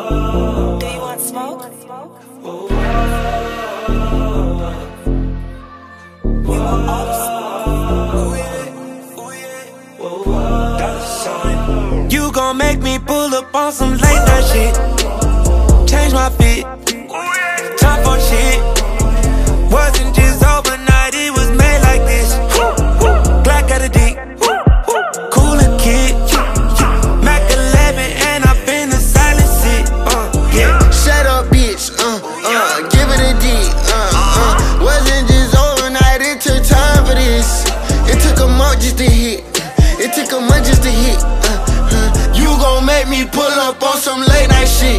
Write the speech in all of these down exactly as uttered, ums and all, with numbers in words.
Do you want smoke? We want all the smoke. You gon' make me pull up on some late night shit. Change my fit, time for shit. Wasn't just overnight, it was made like this. Black out of deep, cooler kid. Mac eleven and I been the silence it. Uh, yeah. Shut up, bitch. Uh, uh, give it a D. Uh, uh. Wasn't just overnight, it took time for this. It took a month just to hit. It took a month just to hit. Uh, uh. You gon' make me pull up on some late night shit.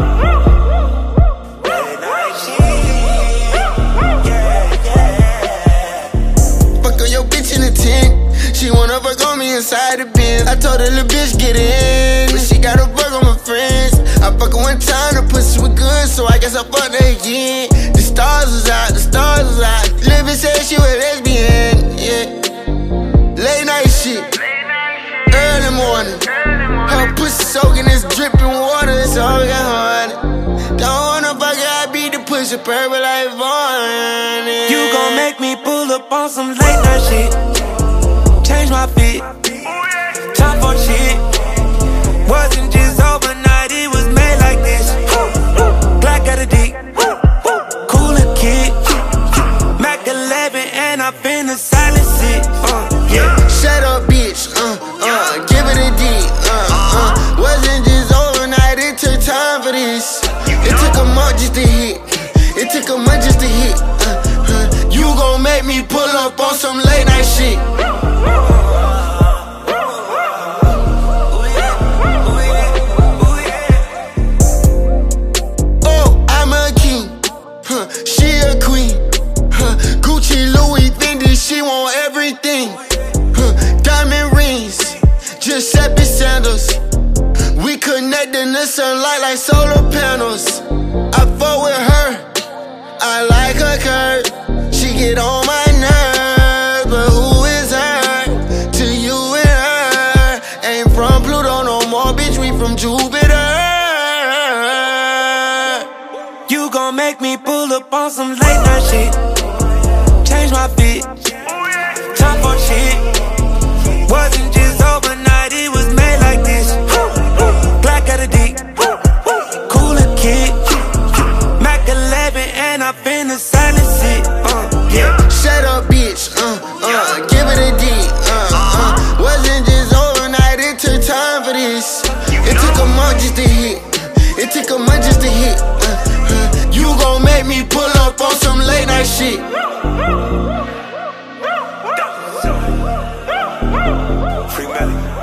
She wanna fuck on me inside the Benz. I told her, little bitch, get in. But she got a fuck on my friends. I fuck her one time, the pussy was good, so I guess I fucked her again. The stars was out, the stars was out. Little bitch said she was lesbian, yeah. Late night shit, early morning. Her pussy soaking this dripping water, it's all got hard. Don't wanna fuck her, I beat the pussy purple like Vaughn. You gon' make me pull up on some late night shit. Change my fit, time for shit. Wasn't just overnight, it was made like this. Black out of deep, cooler kid. Mac eleven and I been the silence it. Uh, yeah. Shut up, bitch. Uh, uh, give it a D. Uh, uh. Wasn't just overnight, it took time for this. It took a month just to hit. It took a month just to hit. Uh, uh. You gon' make me pull up on some late night shit. She want everything, huh, diamond rings, Giuseppe Sandals. We connect in the sunlight like solar panels. I fuck with her, I like her curve. She get on my nerves, but who is her? To you and her, ain't from Pluto no more, bitch, we from Jupiter. You gon' make me pull up on some late night shit. Change my fit, time for shit. Wasn't just overnight, it was made like this. Black out of deep, cooler kid. Mac eleven and I been the silence it. Uh, yeah. Shut up, bitch. Uh, uh, give it a D. Uh, uh. Wasn't just overnight, it took time for this. It took a month just to hit. It took a month just to hit. Uh, uh. You gon' make me pull up on some late night shit. Free Melly.